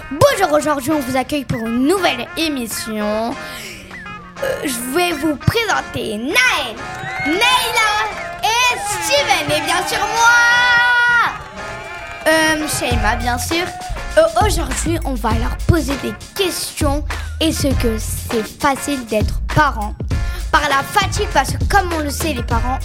Bonjour, aujourd'hui on vous accueille pour une nouvelle émission. Je vais vous présenter Naël, Neila et Steven et bien sûr moi, Sheima bien sûr. Aujourd'hui on va leur poser des questions. Est-ce que c'est facile d'être parent par la fatigue, parce que comme on le sait, les parents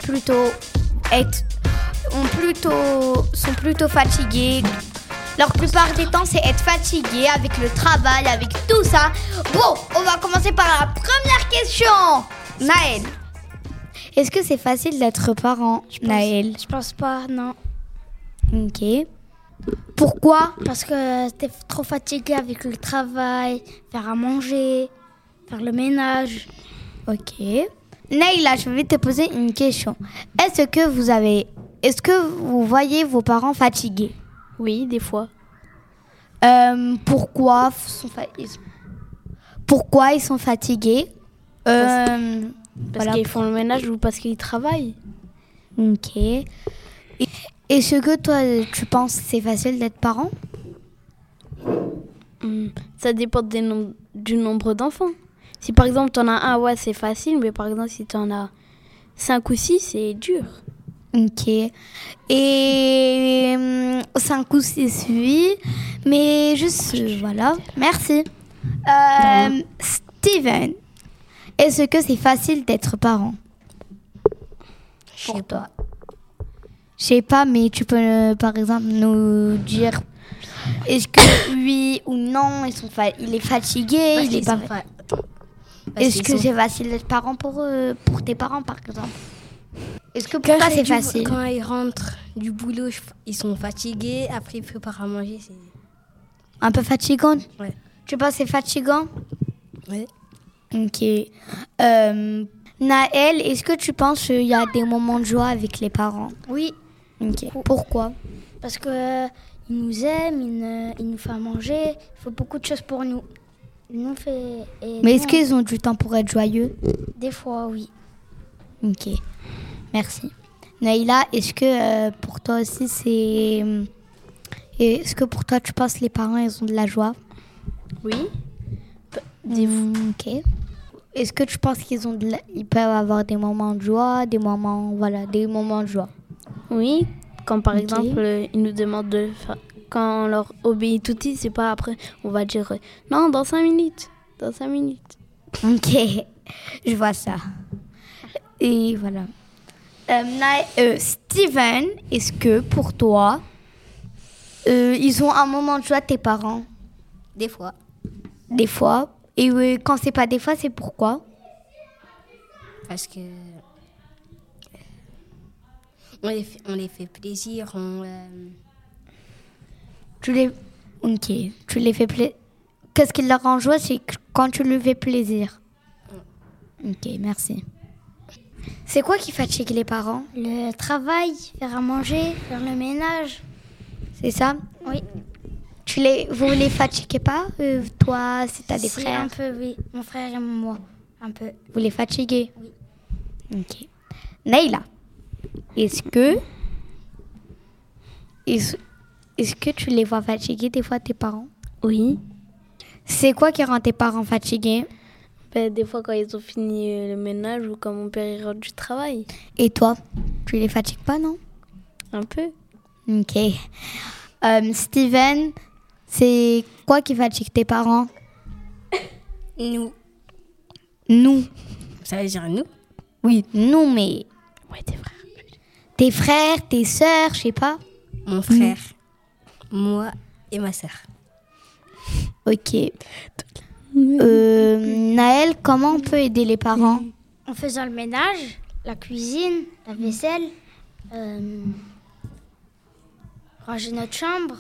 sont plutôt fatigués. La plupart des temps, c'est être fatigué avec le travail, avec tout ça. Bon, on va commencer par la première question. Naël, est-ce que c'est facile d'être parent, Naël? Je pense pas, non. Ok. Pourquoi? Parce que t'es trop fatigué avec le travail, faire à manger, faire le ménage. Ok. Naïla, je vais te poser une question. Est-ce que vous voyez vos parents fatigués? Oui, des fois. Pourquoi ils sont fatigués? Parce qu'ils font le ménage ou parce qu'ils travaillent. Ok. Est-ce que toi, tu penses que c'est facile d'être parent? Ça dépend du nombre d'enfants. Si par exemple tu en as un, ouais, c'est facile. Mais par exemple, si tu en as 5 ou 6, c'est dur. Ok. Et 5 ou 6, oui. Mais juste, voilà. Merci. Steven, est-ce que c'est facile d'être parent? Pour toi. Je sais pas, mais tu peux, par exemple, nous dire est-ce que oui ou non, il est fatigué, il est pas... Est-ce que c'est facile d'être parent pour tes parents, par exemple? Est-ce que pour toi, c'est facile? Quand ils rentrent du boulot, ils sont fatigués. Après, ils préparent à manger. C'est Un peu fatigant? Ouais. Tu penses que c'est fatigant? Ouais. Ok. Naël, est-ce que tu penses qu'il y a des moments de joie avec les parents? Oui. Ok. Pourquoi? Parce que ils nous aiment, ils nous font manger. Il faut beaucoup de choses pour nous. Mais est-ce qu'ils ont du temps pour être joyeux? Des fois, oui. Ok. Merci. Naïla, est-ce que pour toi aussi c'est... Est-ce que pour toi tu penses que les parents ils ont de la joie? Oui. Ok. Est-ce que tu penses ils peuvent avoir des moments de joie, des moments de joie? Oui. Quand par exemple, ils nous demandent de le faire. Quand on leur obéit tout de suite, c'est pas après, on va dire non, dans 5 minutes. Dans 5 minutes. Ok. Je vois ça. Et voilà. Steven, est-ce que pour toi, ils ont un moment de joie, tes parents? Des fois. Des fois. Et quand c'est pas des fois, c'est pourquoi? Parce que on les fait plaisir. Tu les fais plaisir. Qu'est-ce qui leur rend joie, c'est quand tu lui fais plaisir. Ok, merci. C'est quoi qui fatigue les parents? Le travail, faire à manger, faire le ménage. C'est ça? Oui. Vous les fatiguez pas? Toi, si t'as des frères? Un peu, oui. Mon frère et moi, un peu. Vous les fatiguez? Oui. Ok. Naïla, est-ce que tu les vois fatigués des fois, tes parents? Oui. C'est quoi qui rend tes parents fatigués? Des fois, quand ils ont fini le ménage ou quand mon père il rentre du travail. Et toi, tu les fatigues pas, non? Un peu. Ok. Steven, c'est quoi qui fatigue tes parents? Nous. Nous. Ça veut dire nous? Oui, nous, mais... Ouais, tes frères. Tes frères, tes sœurs, je sais pas. Mon frère, moi et ma sœur. Ok. Naël, comment on peut aider les parents? En faisant le ménage, la cuisine, la vaisselle, ranger notre chambre.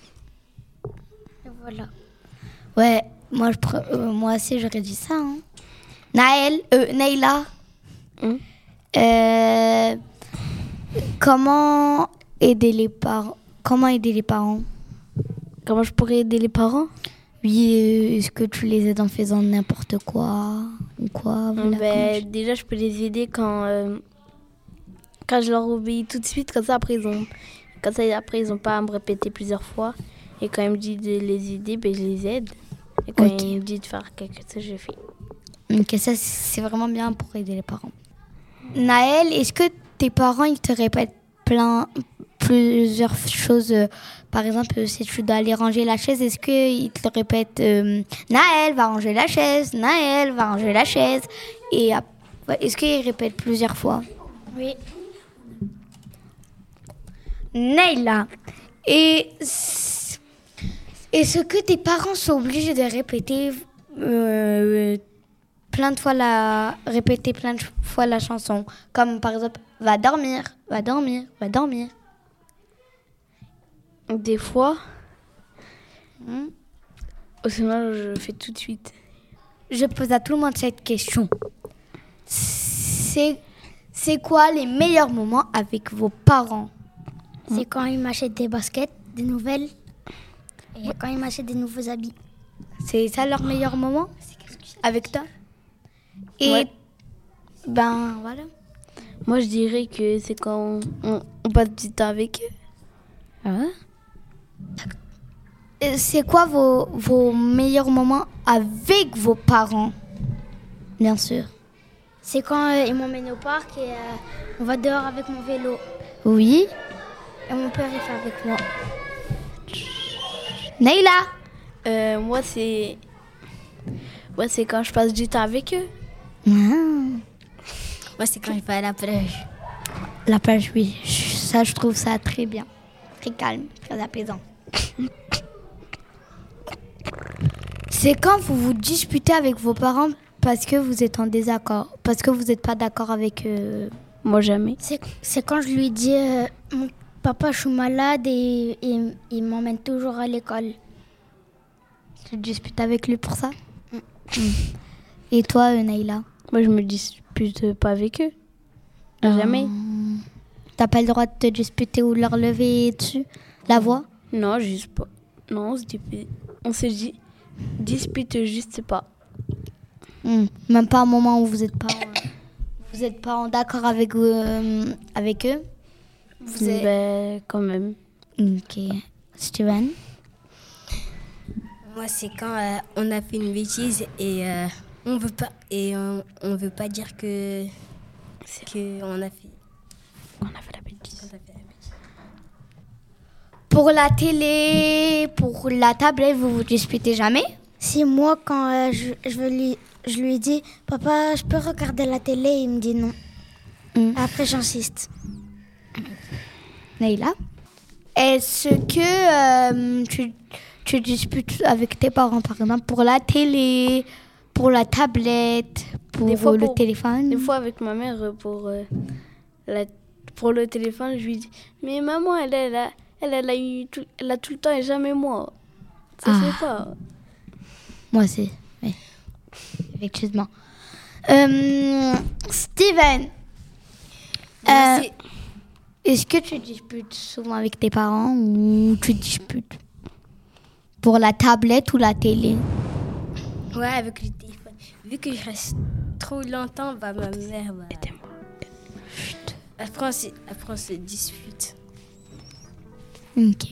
Et voilà. Ouais, moi aussi j'aurais dit ça. Hein. Naïla, comment aider les parents? Comment je pourrais aider les parents? Oui, est-ce que tu les aides en faisant n'importe quoi ou quoi? Voilà, déjà, je peux les aider quand je leur obéis tout de suite. Comme ça, après, ils ont pas à me répéter plusieurs fois. Et quand il me dit de les aider, je les aide. Et quand il me dit de faire quelque chose, je fais. Ok, ça c'est vraiment bien pour aider les parents. Naël, est-ce que tes parents ils te répètent plusieurs choses par exemple, si tu dois aller ranger la chaise, est-ce qu'ils te répètent Naël va ranger la chaise, Naël va ranger la chaise et est-ce qu'ils répètent plusieurs fois? Oui. Naïla, et est-ce que tes parents sont obligés de répéter plein de fois la chanson, comme par exemple va dormir, va dormir, va dormir? Des fois, sinon je le fais tout de suite. Je pose à tout le monde cette question. C'est quoi les meilleurs moments avec vos parents? C'est quand ils m'achètent des baskets, des nouvelles, et quand ils m'achètent des nouveaux habits. C'est ça leur meilleur moment avec toi? Et ben voilà. Moi je dirais que c'est quand on passe du temps avec eux. C'est quoi vos meilleurs moments avec vos parents? Bien sûr. C'est quand ils m'emmènent au parc et on va dehors avec mon vélo. Oui. Et mon père il fait avec moi. Naïla. Moi c'est quand je passe du temps avec eux. Moi, c'est quand je vais à la plage. La plage, oui. Ça, je trouve ça très bien. Très calme, très apaisant. C'est quand vous vous disputez avec vos parents parce que vous êtes en désaccord, parce que vous n'êtes pas d'accord avec eux? Moi, jamais. C'est quand je lui dis mon papa, je suis malade et il m'emmène toujours à l'école. Tu te disputes avec lui pour ça? Et toi, Naïla? Moi, je me dispute pas avec eux. Jamais. T'as pas le droit de te disputer ou leur lever dessus la voix? Non, juste pas. Non, on se dispute juste pas. Même pas un moment où vous êtes pas en d'accord avec eux? Quand même. Ok. Steven? Moi, c'est quand on a fait une bêtise et on veut pas dire que on a fait la bêtise. Pour la télé, pour la tablette, vous vous disputez jamais? Si moi, quand je lui dis papa, je peux regarder la télé, il me dit non. Après, j'insiste. Naïla? Est-ce que tu disputes avec tes parents, par exemple, pour la télé, pour la tablette, pour le téléphone? Des fois, avec ma mère, pour le téléphone, je lui dis mais maman, elle a tout le temps et jamais moi. Ça se fait pas. Moi aussi, oui. Effectivement. Steven, est-ce que tu disputes souvent avec tes parents ou tu disputes pour la tablette ou la télé? Ouais, avec le téléphone. Vu que je reste trop longtemps, ma mère va... Après, on se dispute. Ok.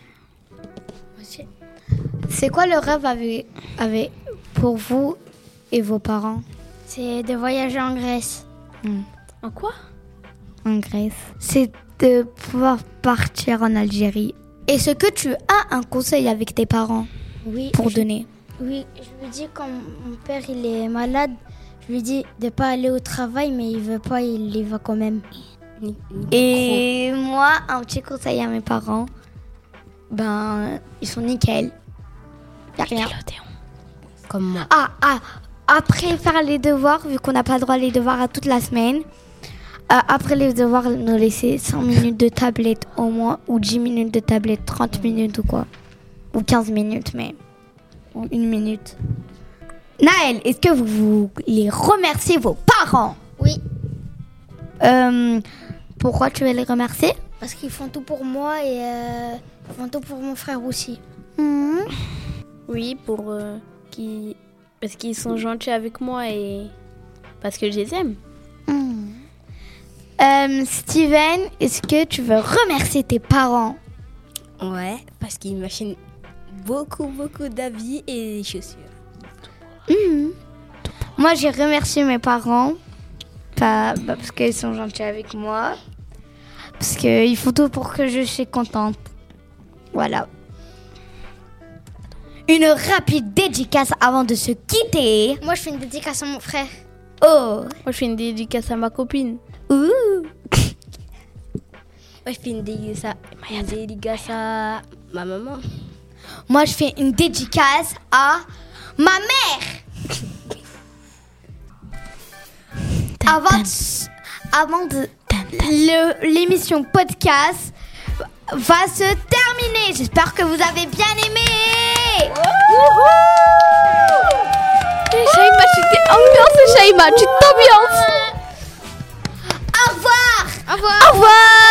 C'est quoi le rêve pour vous et vos parents? C'est de voyager en Grèce. En quoi? En Grèce. C'est de pouvoir partir en Algérie. Est-ce que tu as un conseil avec tes parents? Oui. Pour donner? Oui, je lui dis quand mon père il est malade, je lui dis de pas aller au travail, mais il veut pas, il y va quand même. Et moi, un petit conseil à mes parents, ils sont nickel. Y a rien. Comme moi. Après faire les devoirs, vu qu'on n'a pas le droit à les devoirs à toute la semaine, après les devoirs, nous laisser 5 minutes de tablette au moins, ou 10 minutes de tablette, 30 minutes ou quoi. Ou 15 minutes même. Ou 1 minute. Naël, est-ce que vous voulez remercier vos parents? Oui. Pourquoi tu veux les remercier? Parce qu'ils font tout pour moi et ils font tout pour mon frère aussi. Oui, parce qu'ils sont gentils avec moi et parce que je les aime. Steven, est-ce que tu veux remercier tes parents? Ouais, parce qu'ils m'achètent beaucoup d'habits et des chaussures. Moi, j'ai remercié mes parents parce qu'ils sont gentils avec moi. Parce qu'ils font tout pour que je sois contente. Voilà. Une rapide dédicace avant de se quitter. Moi, je fais une dédicace à mon frère. Oh. Moi, je fais une dédicace à ma copine. Ouh. Moi, je fais une dédicace à ma maman. Moi, je fais une dédicace à ma mère. Avant de l'émission podcast va se terminer. J'espère que vous avez bien aimé. Shaima, tu t'es ambiance, Shaima, tu t'ambiances. Au revoir. Au revoir. Au revoir.